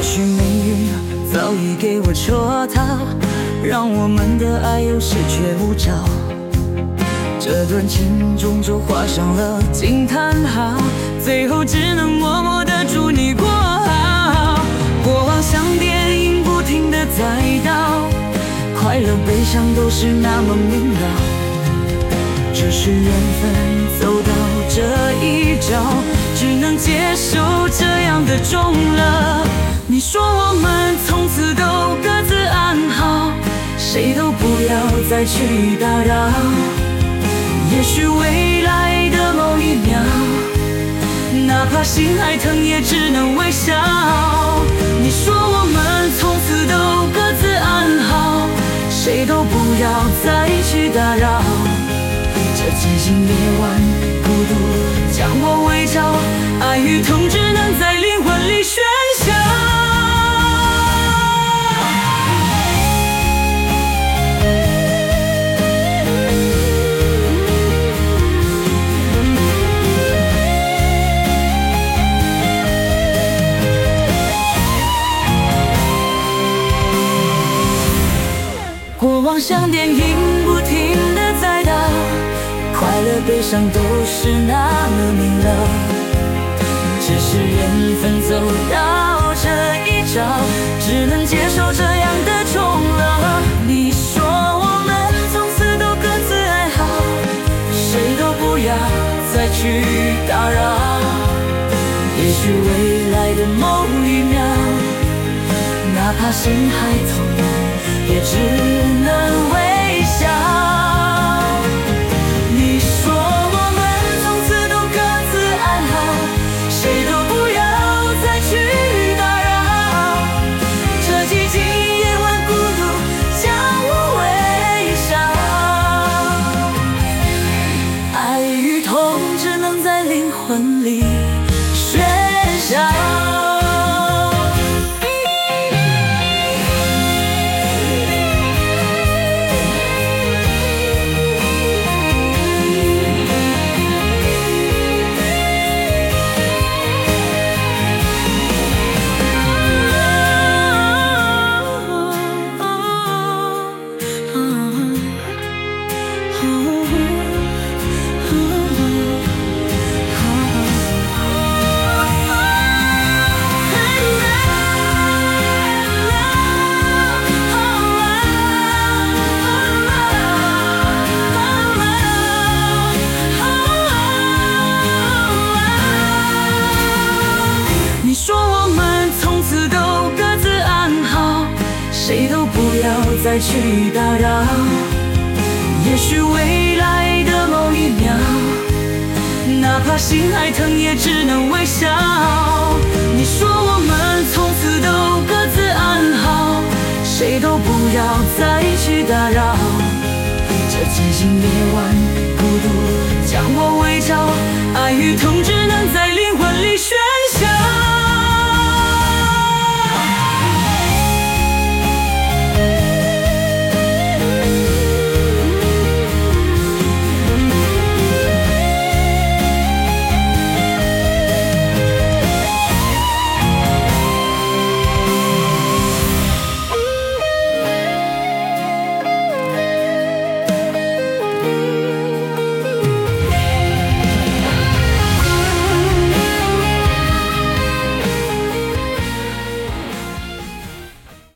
许命运早已给我戳套，让我们的爱有始却无着。这段情终究画上了惊叹号，最后只能默默地祝你过好。过往像电影不停地在倒，快乐悲伤都是那么明了，只是缘分走到这一招，只能接受这样的终了。你说我们从此都各自安好，谁都不要再去打扰。也许未来的某一秒，哪怕心还疼也只能微笑。你说我们从此都各自安好，谁都不要再去打扰。这渐行灭亡孤独将我围罩，爱与痛只能在灵魂里喧嚣。过往像电影不停地在倒，快乐悲伤都是那么明了，只是缘分走到这一招，只能接受这样的终了。你说我们从此都各自安好，谁都不要再去打扰。也许未来的某一秒，哪怕心还痛也只能微笑。你说我们从此都各自安好，谁都不要再去打扰。这寂静夜晚孤独将我围上，爱与痛只能在灵魂里喧嚣。谁都不要再去打扰。也许未来的某一秒，哪怕心还疼也只能微笑。你说我们从此都各自安好，谁都不要再去打扰。这渐行灭亡孤独将我围罩，爱与痛只